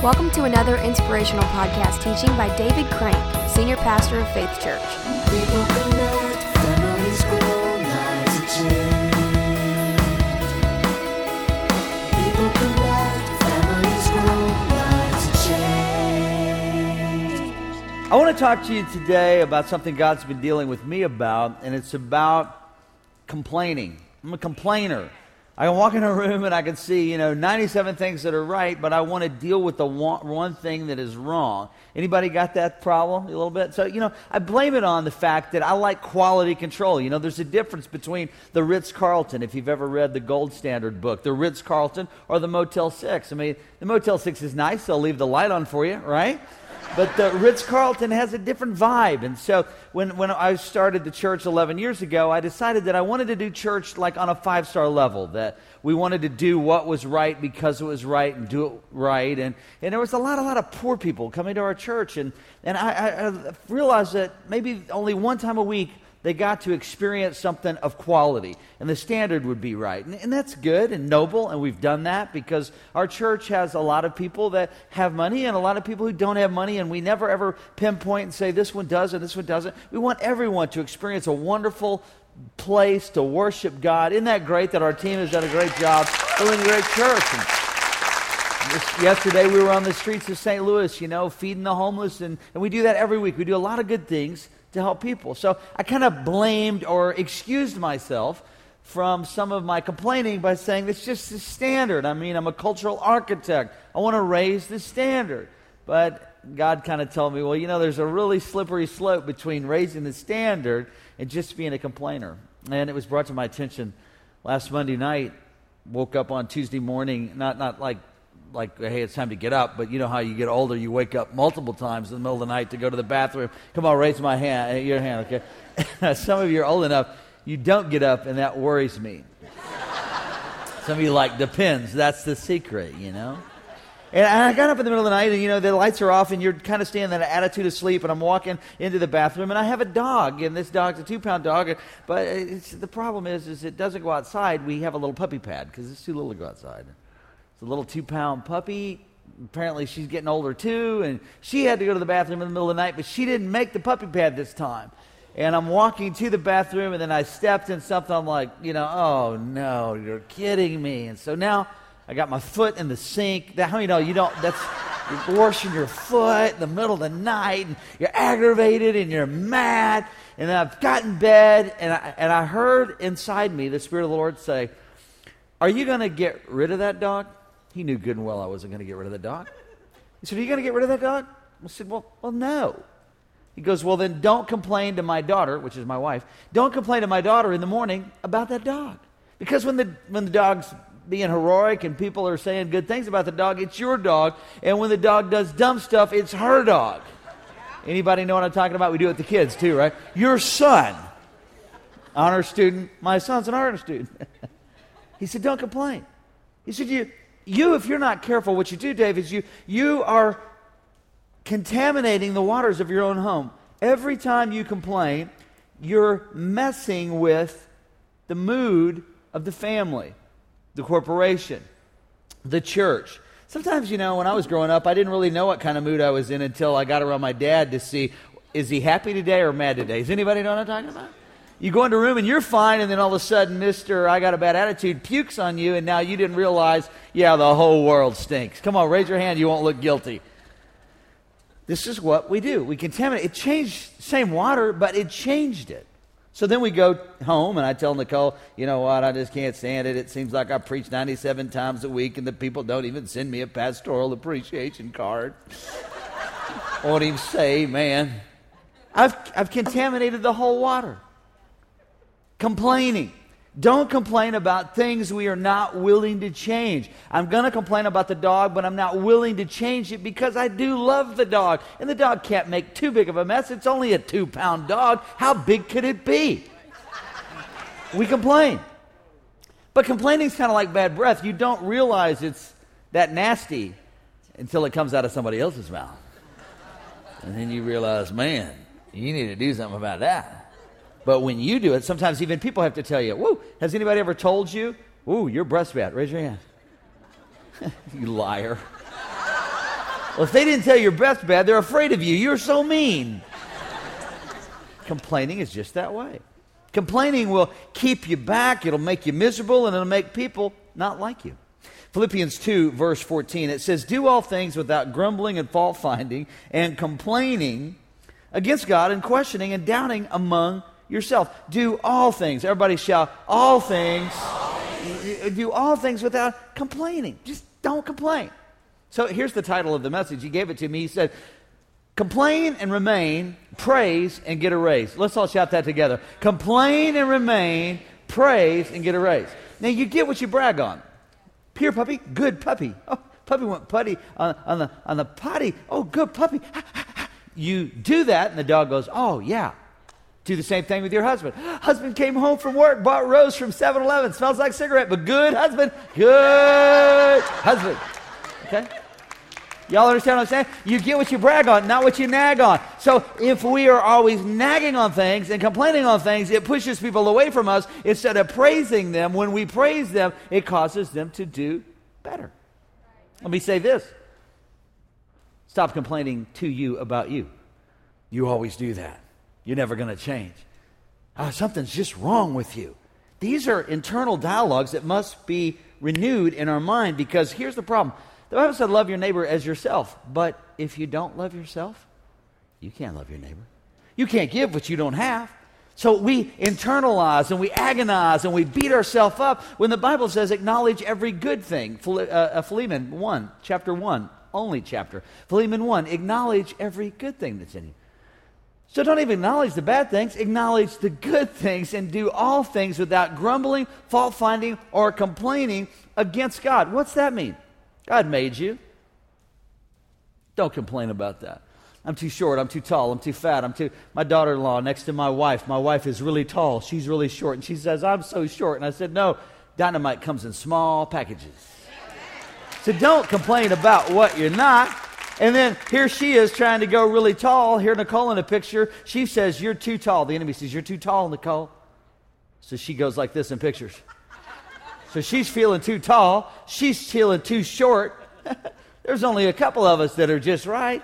Welcome to another inspirational podcast teaching by David Crank, Senior Pastor of Faith Church. People connect, families grow, lives are changed. People connect, families grow, lives are changed. I want to talk to you today about something God's been dealing with me about, and it's about complaining. I'm a complainer. I can walk in a room and I can see, 97 things that are right, but I want to deal with the one thing that is wrong. Anybody got that problem a little bit? So, I blame it on the fact that I like quality control. There's a difference between the Ritz-Carlton, if you've ever read the Gold Standard book, the Ritz-Carlton or the Motel 6. I mean, the Motel 6 is nice. They'll leave the light on for you, right? But the Ritz-Carlton has a different vibe. And so when I started the church 11 years ago, I decided that I wanted to do church like on a 5-star level, that we wanted to do what was right because it was right and do it right. And there was a lot of poor people coming to our church. And I realized that maybe only one time a week they got to experience something of quality, and the standard would be right. And that's good and noble, and we've done that because our church has a lot of people that have money and a lot of people who don't have money, and we never ever pinpoint and say this one does and this one doesn't. We want everyone to experience a wonderful place to worship God. Isn't that great that our team has done a great job doing a great church? Yesterday we were on the streets of St. Louis, feeding the homeless, and we do that every week. We do a lot of good things to help people. So I kind of blamed or excused myself from some of my complaining by saying it's just the standard. I mean, I'm a cultural architect. I want to raise the standard. But God kind of told me, well, there's a really slippery slope between raising the standard and just being a complainer. And it was brought to my attention last Monday night. Woke up on Tuesday morning, not like, hey, it's time to get up, but you know how you get older, you wake up multiple times in the middle of the night to go to the bathroom. Come on, raise your hand, okay? Some of you are old enough, you don't get up, and that worries me. Some of you depends, that's the secret, And I got up in the middle of the night, and the lights are off, and you're kind of staying in that attitude of sleep, and I'm walking into the bathroom, and I have a dog, and this dog's a 2-pound dog, but the problem is it doesn't go outside. We have a little puppy pad, because it's too little to go outside. It's a little 2-pound puppy. Apparently she's getting older too, and she had to go to the bathroom in the middle of the night, but she didn't make the puppy pad this time. And I'm walking to the bathroom, and then I stepped in something. I'm like, oh no, you're kidding me. And so now I got my foot in the sink. How many know you're washing your foot in the middle of the night, and you're aggravated and you're mad. And then I've got in bed, and I heard inside me the Spirit of the Lord say, "Are you going to get rid of that dog?" He knew good and well I wasn't going to get rid of the dog. He said, "Are you going to get rid of that dog?" I said, well, no. He goes, "Well, then don't complain to my daughter," which is my wife. "Don't complain to my daughter in the morning about that dog. Because when the dog's being heroic and people are saying good things about the dog, it's your dog. And when the dog does dumb stuff, it's her dog." Anybody know what I'm talking about? We do it with the kids too, right? Your son, honor student. My son's an honor student. He said, "Don't complain." He said, you, if you're not careful, what you do, Dave, is you are contaminating the waters of your own home. Every time you complain, you're messing with the mood of the family, the corporation, the church. Sometimes, when I was growing up, I didn't really know what kind of mood I was in until I got around my dad to see, is he happy today or mad today? Does anybody know what I'm talking about? You go into a room and you're fine, and then all of a sudden, Mr. I got a bad attitude pukes on you, and now you didn't realize, the whole world stinks. Come on, raise your hand, you won't look guilty. This is what we do. We contaminate. It changed, same water, but it changed it. So then we go home, and I tell Nicole, you know what, I just can't stand it. It seems like I preach 97 times a week, and the people don't even send me a pastoral appreciation card. I won't even say, man, I've contaminated the whole water. Complaining. Don't complain about things we are not willing to change. I'm going to complain about the dog, but I'm not willing to change it because I do love the dog. And the dog can't make too big of a mess. It's only a 2-pound dog. How big could it be? We complain. But complaining is kind of like bad breath. You don't realize it's that nasty until it comes out of somebody else's mouth. And then you realize, man, you need to do something about that. But when you do it, sometimes even people have to tell you, whoa, has anybody ever told you, ooh, your breath's bad? Raise your hand. You liar. Well, if they didn't tell your breath's bad, they're afraid of you. You're so mean. Complaining is just that way. Complaining will keep you back, it'll make you miserable, and it'll make people not like you. Philippians 2, verse 14, it says, do all things without grumbling and fault-finding and complaining against God and questioning and doubting among yourself. Do all things. Everybody shout, all things. Do all things without complaining. Just don't complain. So here's the title of the message. He gave it to me. He said, complain and remain, praise and get a raise. Let's all shout that together. Complain and remain, praise and get a raise. Now you get what you brag on. Here, puppy, good puppy. Oh, puppy went putty on the potty. Oh, good puppy. You do that, and the dog goes, oh, yeah. Do the same thing with your husband. Husband came home from work, bought Rose from 7-Eleven. Smells like cigarette, but good husband. Good husband. Okay? Y'all understand what I'm saying? You get what you brag on, not what you nag on. So if we are always nagging on things and complaining on things, it pushes people away from us instead of praising them. When we praise them, it causes them to do better. Let me say this. Stop complaining to you about you. You always do that. You're never going to change. Something's just wrong with you. These are internal dialogues that must be renewed in our mind, because here's the problem. The Bible said love your neighbor as yourself. But if you don't love yourself, you can't love your neighbor. You can't give what you don't have. So we internalize and we agonize and we beat ourselves up when the Bible says acknowledge every good thing. Philemon 1, chapter 1, only chapter. Philemon 1, acknowledge every good thing that's in you. So don't even acknowledge the bad things. Acknowledge the good things and do all things without grumbling, fault-finding, or complaining against God. What's that mean? God made you. Don't complain about that. I'm too short, I'm too tall, I'm too fat, my daughter-in-law next to my wife is really tall, she's really short, and she says, I'm so short. And I said, no, dynamite comes in small packages. So don't complain about what you're not. And then here she is trying to go really tall. Here Nicole in the picture, she says, you're too tall. The enemy says, you're too tall, Nicole. So she goes like this in pictures. So she's feeling too tall. She's feeling too short. There's only a couple of us that are just right.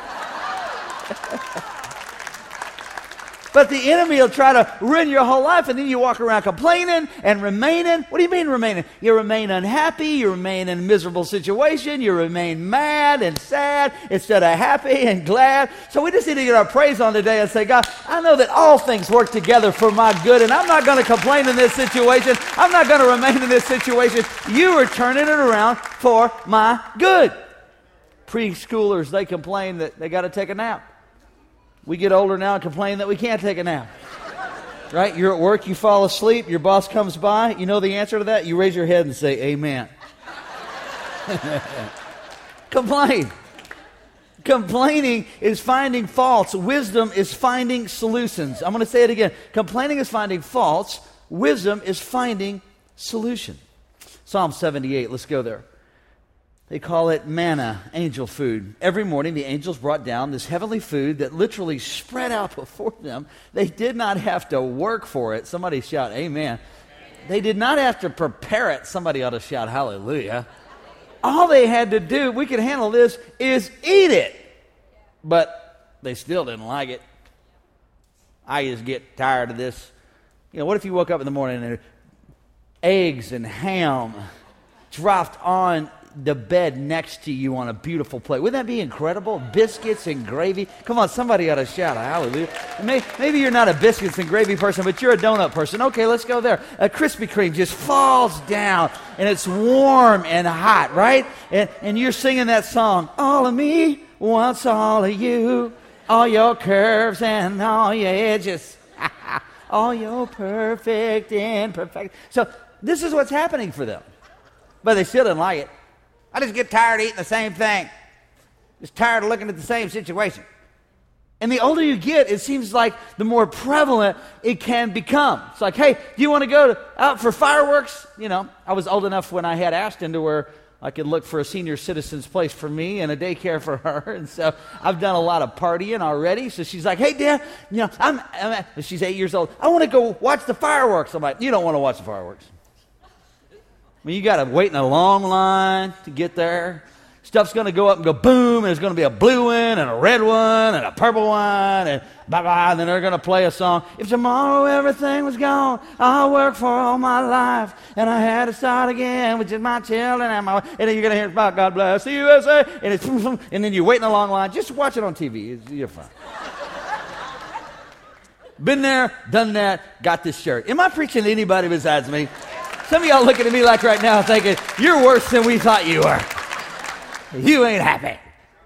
But the enemy will try to ruin your whole life, and then you walk around complaining and remaining. What do you mean remaining? You remain unhappy, you remain in a miserable situation, you remain mad and sad instead of happy and glad. So we just need to get our praise on today and say, God, I know that all things work together for my good, and I'm not going to complain in this situation. I'm not going to remain in this situation. You are turning it around for my good. Preschoolers, they complain that they got to take a nap. We get older now and complain that we can't take a nap. Right? You're at work, you fall asleep, your boss comes by. You know the answer to that? You raise your head and say, amen. Complain. Complaining is finding faults. Wisdom is finding solutions. I'm going to say it again. Complaining is finding faults. Wisdom is finding solution. Psalm 78, let's go there. They call it manna, angel food. Every morning, the angels brought down this heavenly food that literally spread out before them. They did not have to work for it. Somebody shout, amen. They did not have to prepare it. Somebody ought to shout, hallelujah. All they had to do, we can handle this, is eat it. But they still didn't like it. I just get tired of this. You know, what if you woke up in the morning and eggs and ham dropped on the bed next to you on a beautiful plate? Wouldn't that be incredible? Biscuits and gravy. Come on, somebody ought to shout hallelujah. Maybe you're not a biscuits and gravy person, but you're a donut person. Okay, let's go there. A Krispy Kreme just falls down, and it's warm and hot, right? And you're singing that song, all of me wants all of you, all your curves and all your edges, all your perfect imperfect. So this is what's happening for them. But they still didn't like it. I just get tired of eating the same thing. Just tired of looking at the same situation. And the older you get, it seems like the more prevalent it can become. It's like, hey, do you want to go out for fireworks? You know, I was old enough when I had Ashton to where I could look for a senior citizen's place for me and a daycare for her. And so I've done a lot of partying already. So she's like, hey, Dad, you know, she's 8 years old. I want to go watch the fireworks. I'm like, you don't want to watch the fireworks. I mean, you got to wait in a long line to get there. Stuff's going to go up and go boom, and there's going to be a blue one and a red one and a purple one, and bye-bye, and then they're going to play a song. If tomorrow everything was gone, I'll work for all my life, and I had to start again with just my children and my... And then you're going to hear about God bless the USA, and it's... And then you're waiting a long line. Just watch it on TV. You're fine. Been there, done that, got this shirt. Am I preaching to anybody besides me? Some of y'all looking at me like right now thinking, you're worse than we thought you were. You ain't happy.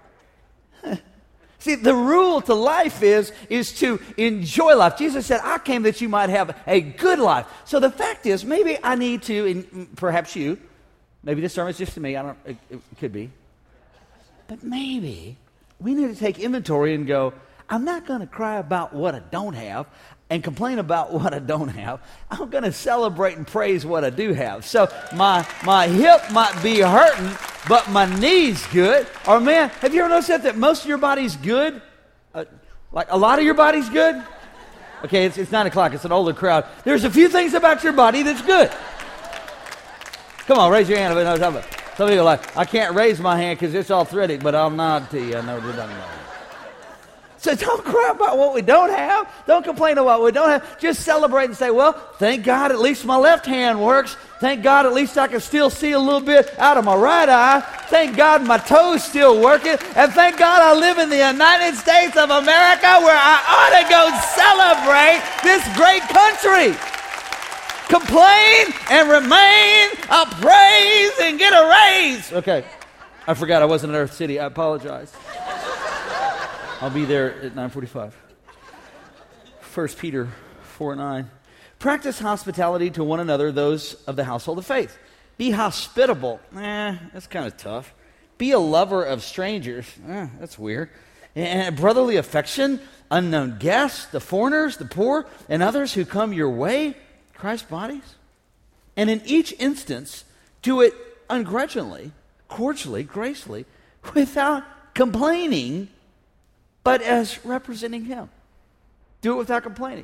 See, the rule to life is to enjoy life. Jesus said, I came that you might have a good life. So the fact is, maybe I need to, and perhaps you, maybe this sermon's just to me, it could be. But maybe we need to take inventory and go, I'm not going to cry about what I don't have and complain about what I don't have. I'm going to celebrate and praise what I do have. So my hip might be hurting, but my knee's good. Or man, have you ever noticed that most of your body's good? Like a lot of your body's good? Okay, it's 9 o'clock. It's an older crowd. There's a few things about your body that's good. Come on, raise your hand. Some people are like, I can't raise my hand because it's arthritic, but I'll nod to you. I know what you're talking about. So don't cry about what we don't have. Don't complain about what we don't have. Just celebrate and say, well, thank God at least my left hand works. Thank God at least I can still see a little bit out of my right eye. Thank God my toes still working. And thank God I live in the United States of America where I ought to go celebrate this great country. Complain and remain, I'll praise and get a raise. Okay, I forgot I wasn't at Earth City. I apologize. I'll be there at 9:45. 1 Peter 4:9. Practice hospitality to one another, those of the household of faith. Be hospitable. That's kind of tough. Be a lover of strangers. That's weird. And brotherly affection, unknown guests, the foreigners, the poor, and others who come your way, Christ's bodies. And in each instance, do it ungrudgingly, cordially, gracefully, without complaining, but as representing him. Do it without complaining.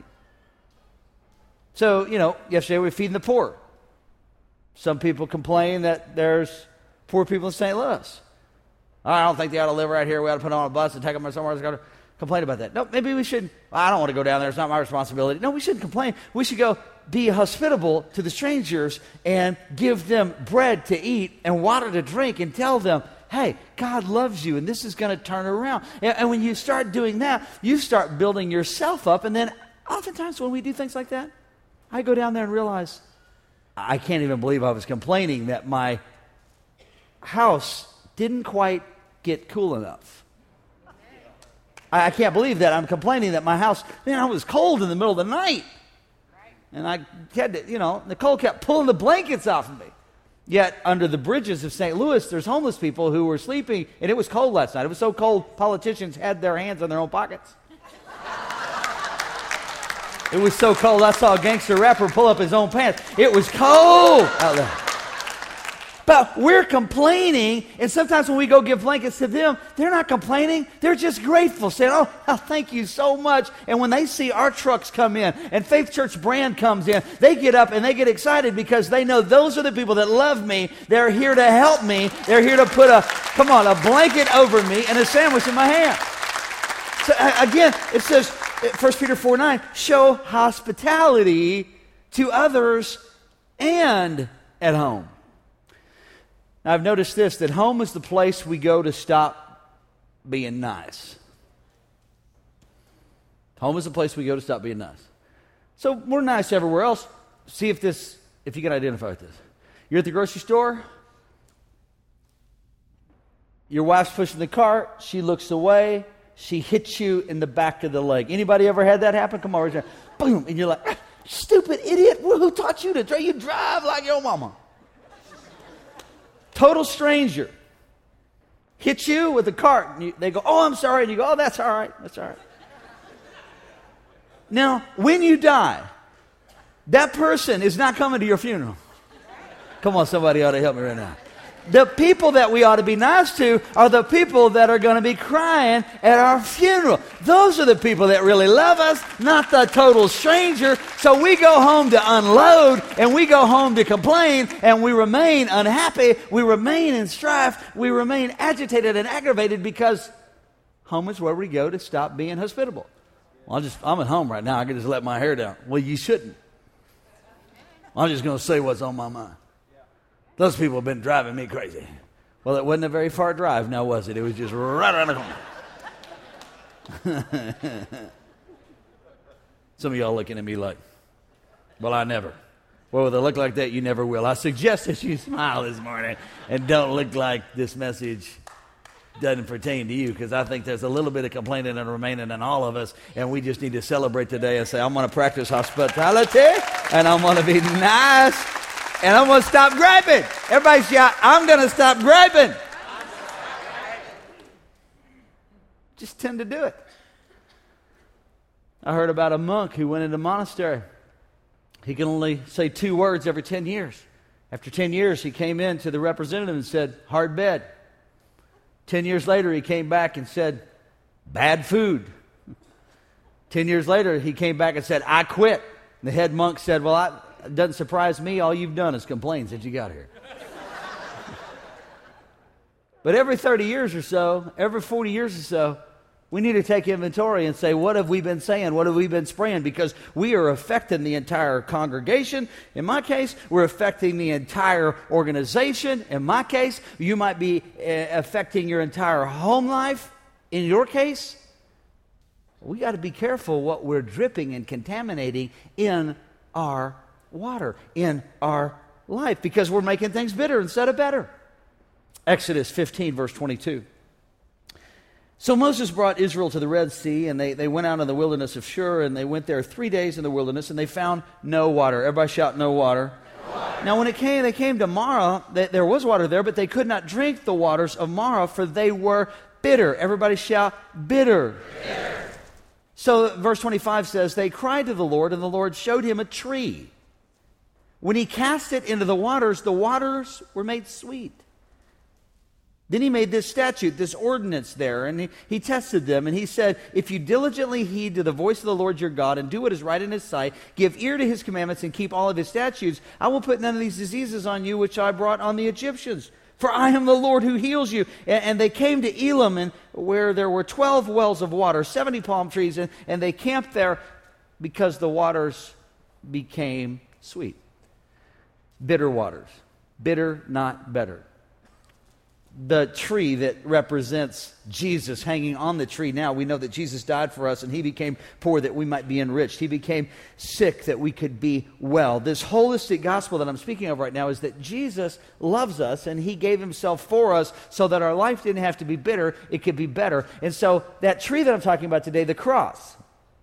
So, yesterday we were feeding the poor. Some people complain that there's poor people in St. Louis. I don't think they ought to live right here. We ought to put them on a bus and take them somewhere else. Got to complain about that. No, maybe we shouldn't. I don't want to go down there. It's not my responsibility. No, we shouldn't complain. We should go be hospitable to the strangers and give them bread to eat and water to drink and tell them, hey, God loves you, and this is going to turn around. And when you start doing that, you start building yourself up. And then oftentimes when we do things like that, I go down there and realize, I can't even believe I was complaining that my house didn't quite get cool enough. I can't believe that. I'm complaining that my house, I was cold in the middle of the night. And I had to, Nicole kept pulling the blankets off of me. Yet, under the bridges of St. Louis, there's homeless people who were sleeping, and it was cold last night. It was so cold, politicians had their hands in their own pockets. It was so cold, I saw a gangster rapper pull up his own pants. It was cold out there. But we're complaining, and sometimes when we go give blankets to them, they're not complaining. They're just grateful, saying, oh, thank you so much. And when they see our trucks come in and Faith Church brand comes in, they get up and they get excited because they know those are the people that love me. They're here to help me. They're here to put a blanket over me and a sandwich in my hand. So again, it says, 1 Peter 4:9, show hospitality to others and at home. Now, I've noticed this, that home is the place we go to stop being nice. Home is the place we go to stop being nice. So we're nice everywhere else. See if you can identify with this. You're at the grocery store. Your wife's pushing the cart. She looks away. She hits you in the back of the leg. Anybody ever had that happen? Come on, raise your hand. Boom. And you're like, stupid idiot. Who taught you to drive? You drive like your mama. Total stranger hits you with a cart. And they go, oh, I'm sorry. And you go, oh, that's all right. That's all right. Now, when you die, that person is not coming to your funeral. Come on, somebody ought to help me right now. The people that we ought to be nice to are the people that are going to be crying at our funeral. Those are the people that really love us, not the total stranger. So we go home to unload, and we go home to complain, and we remain unhappy, we remain in strife, we remain agitated and aggravated because home is where we go to stop being hospitable. Well, I'm at home right now. I can just let my hair down. Well, you shouldn't. I'm just going to say what's on my mind. Those people have been driving me crazy. Well, it wasn't a very far drive now, was it? It was just right around the corner. Some of y'all looking at me like, well, I never. Well, with a look like that, you never will. I suggest that you smile this morning and don't look like this message doesn't pertain to you, because I think there's a little bit of complaining and remaining in all of us, and we just need to celebrate today and say, I'm going to practice hospitality, and I'm going to be nice, and I'm going to stop griping. Everybody shout, I'm going to stop griping. Just tend to do it. I heard about a monk who went into a monastery. He can only say 2 words every 10 years. After 10 years, he came in to the representative and said, hard bed. 10 years later, he came back and said, bad food. 10 years later, he came back and said, I quit. And the head monk said, well, it doesn't surprise me. All you've done is complain since you got here. But every 30 years or so, every 40 years or so, we need to take inventory and say, what have we been saying? What have we been spraying? Because we are affecting the entire congregation. In my case, we're affecting the entire organization. In my case, you might be affecting your entire home life. In your case, we got to be careful what we're dripping and contaminating in our water, in our life, because we're making things bitter instead of better. Exodus 15, verse 22. So Moses brought Israel to the Red Sea, and they went out in the wilderness of Shur, and they went there 3 days in the wilderness, and they found no water. Everybody shout, no water. No water. Now when they came to Marah, there was water there, but they could not drink the waters of Marah, for they were bitter. Everybody shout, bitter. Bitter. So verse 25 says, they cried to the Lord, and the Lord showed him a tree. When he cast it into the waters were made sweet. Then he made this statute, this ordinance there, and he tested them, and he said, if you diligently heed to the voice of the Lord your God and do what is right in his sight, give ear to his commandments and keep all of his statutes, I will put none of these diseases on you which I brought on the Egyptians. For I am the Lord who heals you. And they came to Elim, and where there were 12 wells of water, 70 palm trees, and they camped there because the waters became sweet. Bitter waters. Bitter, not better. The tree that represents Jesus hanging on the tree. Now we know that Jesus died for us, and he became poor that we might be enriched. He became sick that we could be well. This holistic gospel that I'm speaking of right now is that Jesus loves us, and he gave himself for us so that our life didn't have to be bitter, it could be better. And so that tree that I'm talking about today, the cross,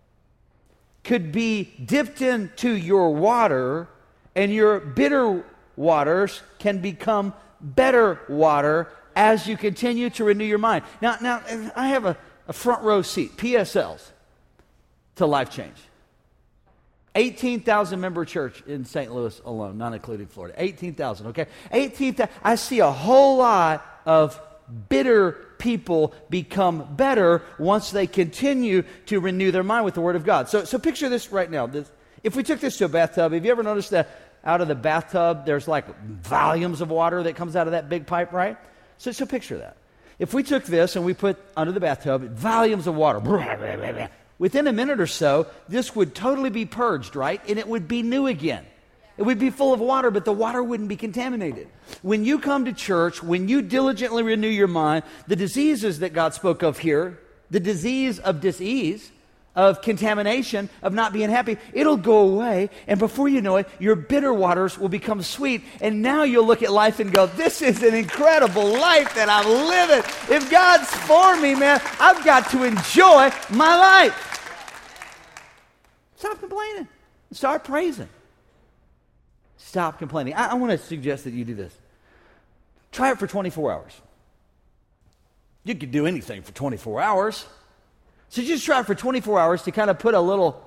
could be dipped into your water, and your bitter waters can become better water as you continue to renew your mind. Now I have a front row seat, PSLs, to Life Change. 18,000 member church in St. Louis alone, not including Florida. 18,000, okay? 18,000. I see a whole lot of bitter people become better once they continue to renew their mind with the Word of God. So picture this right now. If we took this to a bathtub, have you ever noticed that out of the bathtub, there's like volumes of water that comes out of that big pipe, right? So picture that. If we took this and we put under the bathtub volumes of water, within a minute or so, this would totally be purged, right? And it would be new again. It would be full of water, but the water wouldn't be contaminated. When you come to church, when you diligently renew your mind, the diseases that God spoke of here, the disease of dis-ease, of contamination, of not being happy, it'll go away, and before you know it, your bitter waters will become sweet, and now you'll look at life and go, this is an incredible life that I'm living. If God's for me, man, I've got to enjoy my life. Stop complaining. Start praising. Stop complaining. I want to suggest that you do this. Try it for 24 hours. You could do anything for 24 hours. So just try for 24 hours to kind of put a little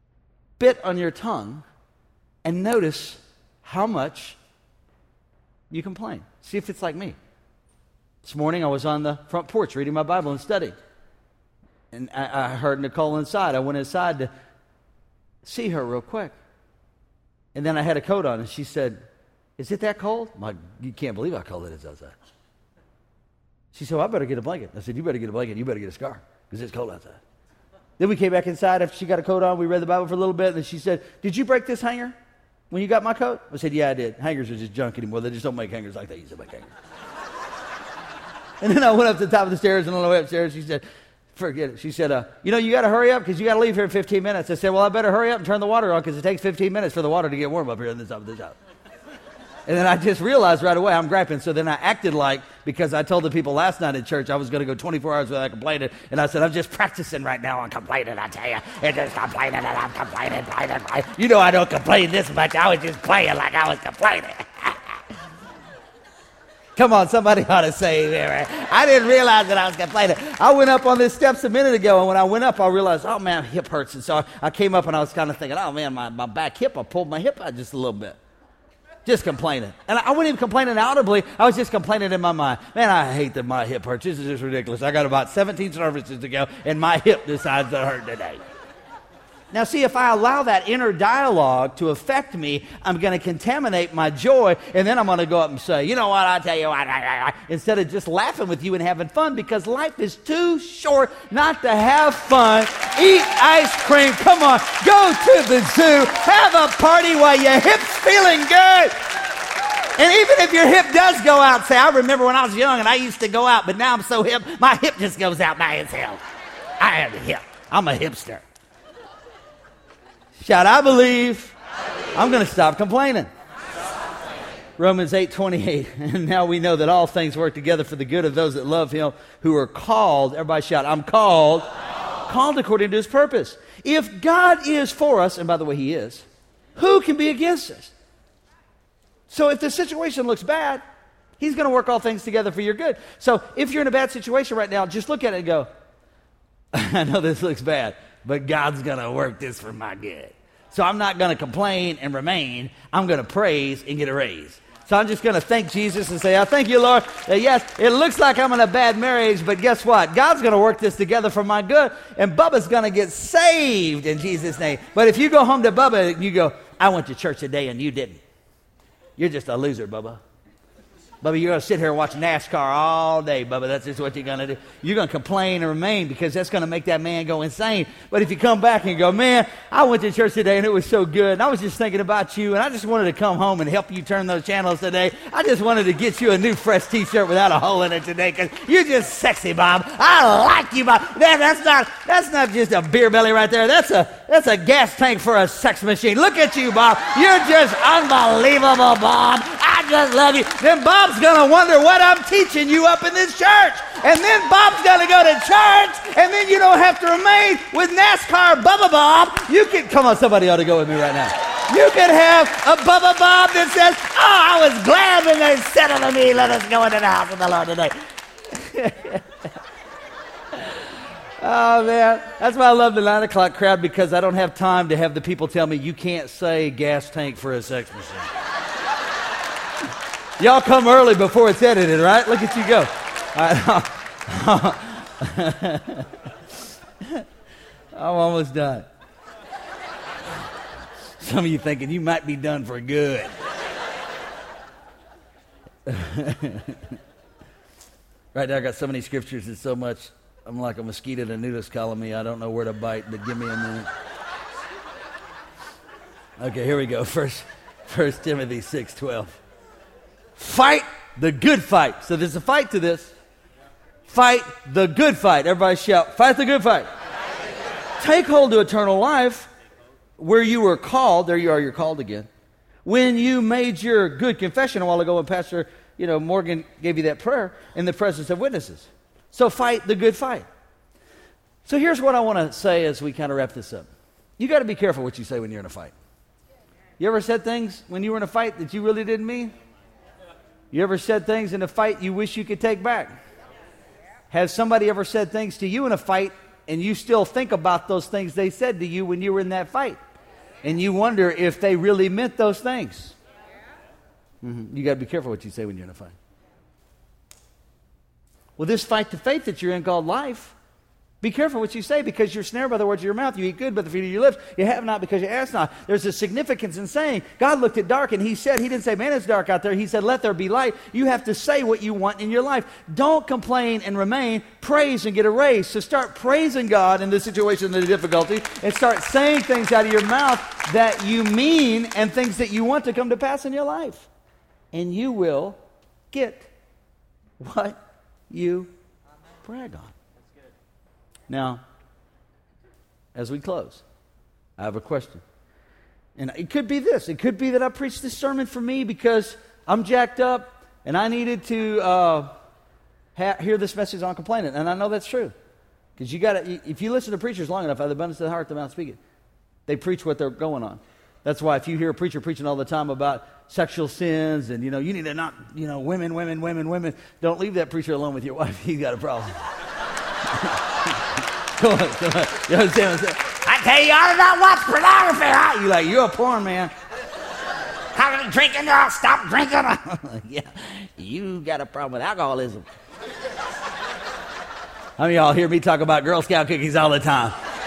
bit on your tongue and notice how much you complain. See if it's like me. This morning I was on the front porch reading my Bible and studying. And I heard Nicole inside. I went inside to see her real quick. And then I had a coat on, and she said, "Is it that cold?" I'm like, "You can't believe how cold it is outside." She said, "Well, I better get a blanket." I said, "You better get a blanket. You better get a scarf because it's cold outside." Then we came back inside after she got a coat on. We read the Bible for a little bit, and then she said, "Did you break this hanger when you got my coat?" I said, "Yeah, I did. Hangers are just junk anymore. They just don't make hangers like they used to make hangers." And then I went up to the top of the stairs, and on the way upstairs, she said, "Forget it." She said, "You know, you got to hurry up because you got to leave here in 15 minutes. I said, "Well, I better hurry up and turn the water on because it takes 15 minutes for the water to get warm up here in the top of this house." And then I just realized right away I'm griping. So then I acted like, because I told the people last night at church I was going to go 24 hours without complaining. And I said, "I'm just practicing right now on complaining, I tell you. It's just complaining and I'm complaining. You know I don't complain this much. I was just playing like I was complaining." Come on, somebody ought to say amen. I didn't realize that I was complaining. I went up on these steps a minute ago, and when I went up, I realized, oh, man, my hip hurts. And so I came up, and I was kind of thinking, oh, man, my back hip, I pulled my hip out just a little bit. Just complaining. And I wasn't even complaining audibly. I was just complaining in my mind. Man, I hate that my hip hurts. This is just ridiculous. I got about 17 services to go, and my hip decides to hurt today. Now, see, if I allow that inner dialogue to affect me, I'm going to contaminate my joy, and then I'm going to go up and say, "You know what, I'll tell you what," instead of just laughing with you and having fun, because life is too short not to have fun. Eat ice cream. Come on. Go to the zoo. Have a party while your hip's feeling good. And even if your hip does go out, say, "I remember when I was young and I used to go out, but now I'm so hip, my hip just goes out by itself." I have a hip. I'm a hipster. Shout, "I believe." I'm going to stop complaining. Romans 8:28. And now we know that all things work together for the good of those that love him, who are called. Everybody shout, "I'm called." Called according to his purpose. If God is for us, and by the way, he is, who can be against us? So if the situation looks bad, he's going to work all things together for your good. So if you're in a bad situation right now, just look at it and go, "I know this looks bad, but God's going to work this for my good." So I'm not going to complain and remain. I'm going to praise and get a raise. So I'm just going to thank Jesus and say, "I thank you, Lord, that yes, it looks like I'm in a bad marriage, but guess what? God's going to work this together for my good, and Bubba's going to get saved in Jesus' name." But if you go home to Bubba and you go, "I went to church today and you didn't," you're just a loser, Bubba. Bubba, you're going to sit here and watch NASCAR all day, Bubba. That's just what you're going to do. You're going to complain and remain because that's going to make that man go insane. But if you come back and go, "Man, I went to church today and it was so good. And I was just thinking about you and I just wanted to come home and help you turn those channels today. I just wanted to get you a new fresh t-shirt without a hole in it today because you're just sexy, Bob. I like you, Bob." That's not just a beer belly right there. That's a gas tank for a sex machine. Look at you, Bob. You're just unbelievable, Bob. I just love you. Then Bob's going to wonder what I'm teaching you up in this church. And then Bob's going to go to church, and then you don't have to remain with NASCAR Bubba Bob. You can, come on, somebody ought to go with me right now. You can have a Bubba Bob that says, "Oh, I was glad when they said unto me, let us go into the house of the Lord today." Oh, man. That's why I love the 9 o'clock crowd, because I don't have time to have the people tell me, "You can't say gas tank for a sex machine." Y'all come early before it's edited, right? Look at you go. All right. I'm almost done. Some of you thinking you might be done for good. Right now I got so many scriptures and so much. I'm like a mosquito in a nudist colony. I don't know where to bite, but give me a minute. Okay, here we go. First Timothy 6:12. Fight the good fight. So there's a fight to this. Fight the good fight. Everybody shout, "Fight the good fight." Take hold to eternal life where you were called. There you are, you're called again. When you made your good confession a while ago when Pastor Morgan gave you that prayer in the presence of witnesses. So fight the good fight. So here's what I want to say as we kind of wrap this up. You got to be careful what you say when you're in a fight. You ever said things when you were in a fight that you really didn't mean? You ever said things in a fight you wish you could take back? Has somebody ever said things to you in a fight and you still think about those things they said to you when you were in that fight? And you wonder if they really meant those things. You got to be careful what you say when you're in a fight. Well, this fight to faith that you're in called life, be careful what you say, because you're snared by the words of your mouth. You eat good by the fruit of your lips. You have not because you ask not. There's a significance in saying, God looked at dark and he didn't say, man, it's dark out there. He said, let there be light. You have to say what you want in your life. Don't complain and remain. Praise and get a raise. So start praising God in the situation, the difficulty, and start saying things out of your mouth that you mean and things that you want to come to pass in your life. And you will get what you brag on. Now, as we close, I have a question. And it could be this. It could be that I preached this sermon for me because I'm jacked up and I needed to hear this message on complaining. And I know that's true. Because if you listen to preachers long enough, out of the abundance of the heart, the mouth speaketh. They preach what they're going on. That's why if you hear a preacher preaching all the time about sexual sins and, you need to not, women, don't leave that preacher alone with your wife. He's got a problem. Come on. You understand what I'm saying? I tell you, you ought to not watch pornography, huh? You're a porn man. How are you drinking? Stop drinking. Yeah, you got a problem with alcoholism. How many of y'all hear me talk about Girl Scout cookies all the time?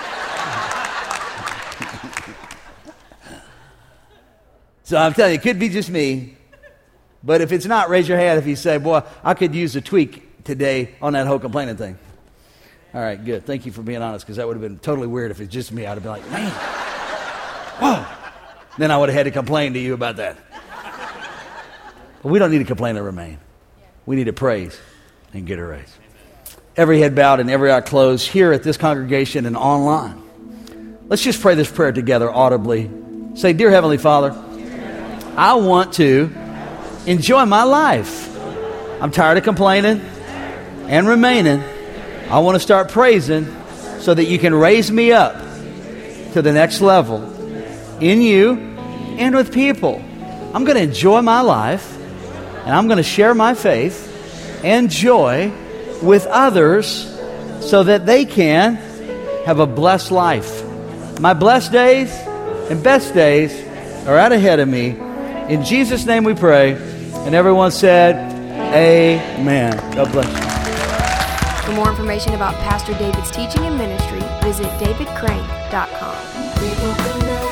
So I'm telling you, it could be just me. But if it's not, raise your hand if you say, boy, I could use a tweak today on that whole complaining thing. All right, good. Thank you for being honest, because that would have been totally weird if it's just me. I'd have been like, man, whoa. Then I would have had to complain to you about that. But we don't need to complain or remain. We need to praise and get a raise. Every head bowed and every eye closed here at this congregation and online. Let's just pray this prayer together audibly. Say, Dear Heavenly Father, I want to enjoy my life. I'm tired of complaining and remaining. I want to start praising so that you can raise me up to the next level in you and with people. I'm going to enjoy my life, and I'm going to share my faith and joy with others so that they can have a blessed life. My blessed days and best days are out ahead of me. In Jesus' name we pray. And everyone said, amen. God bless you. For more information about Pastor David's teaching and ministry, visit davidcrank.com. We will connect.